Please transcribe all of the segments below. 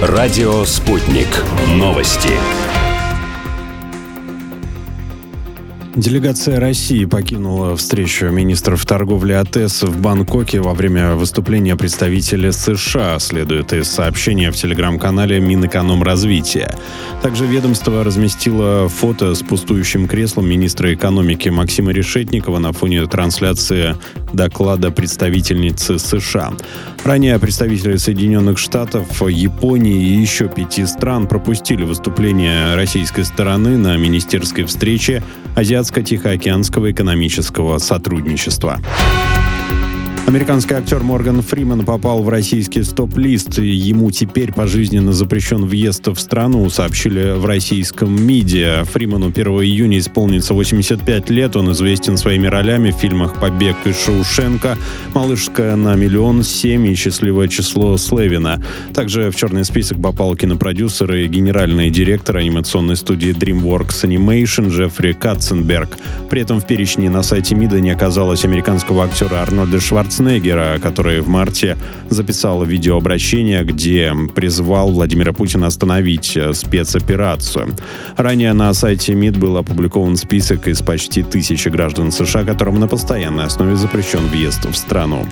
Радио «Спутник». Новости. Делегация России покинула встречу министров торговли АТЭС в Бангкоке во время выступления представителя США, следует из сообщения в телеграм-канале Минэкономразвития. Также ведомство разместило фото с пустующим креслом министра экономики Максима Решетникова на фоне трансляции доклада представительницы США. Ранее представители Соединенных Штатов, Японии и еще 5 стран пропустили выступление российской стороны на министерской встрече Азиатско-Тихоокеанского экономического сотрудничества. Американский актер Морган Фриман попал в российский стоп-лист, и ему теперь пожизненно запрещен въезд в страну, сообщили в российском МИДе. Фриману 1 июня исполнится 85 лет. Он известен своими ролями в фильмах «Побег» из Шоушенка, «Малышка на миллион», «7» и «Счастливое число Слевина». Также в черный список попал кинопродюсер и генеральный директор анимационной студии DreamWorks Animation Джеффри Катценберг. При этом в перечне на сайте МИДа не оказалось американского актера Арнольда Шварценеггера, который в марте записал видеообращение, где призвал Владимира Путина остановить спецоперацию. Ранее на сайте МИД был опубликован список из почти 1000 граждан США, которым на постоянной основе запрещен въезд в страну.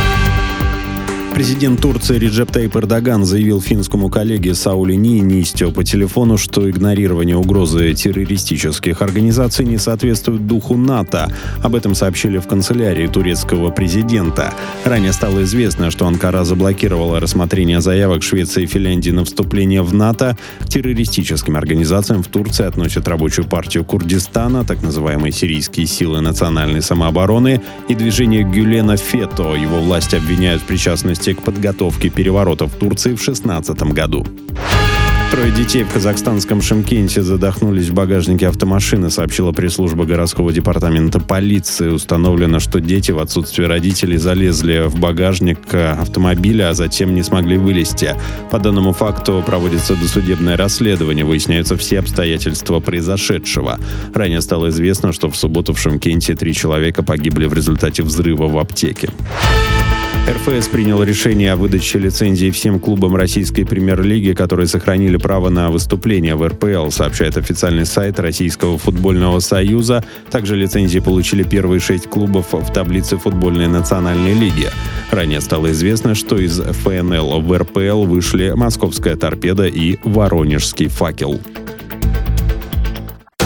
Президент Турции Реджеп Тайип Эрдоган заявил финскому коллеге Саули Ниинистё по телефону, что игнорирование угрозы террористических организаций не соответствует духу НАТО. Об этом сообщили в канцелярии турецкого президента. Ранее стало известно, что Анкара заблокировала рассмотрение заявок Швеции и Финляндии на вступление в НАТО. К террористическим организациям в Турции относят Рабочую партию Курдистана, так называемые сирийские силы национальной самообороны и движение Гюлена Фето. Его власти обвиняют в причастности к подготовке переворота в Турции в 2016 году. 3 детей в казахстанском Шымкенте задохнулись в багажнике автомашины, сообщила пресс-служба городского департамента полиции. Установлено, что дети в отсутствие родителей залезли в багажник автомобиля, а затем не смогли вылезти. По данному факту проводится досудебное расследование, выясняются все обстоятельства произошедшего. Ранее стало известно, что в субботу в Шымкенте 3 человека погибли в результате взрыва в аптеке. РФС принял решение о выдаче лицензий всем клубам российской премьер-лиги, которые сохранили право на выступление в РПЛ, сообщает официальный сайт Российского футбольного союза. Также лицензии получили первые 6 клубов в таблице футбольной национальной лиги. Ранее стало известно, что из ФНЛ в РПЛ вышли Московская торпеда и Воронежский факел.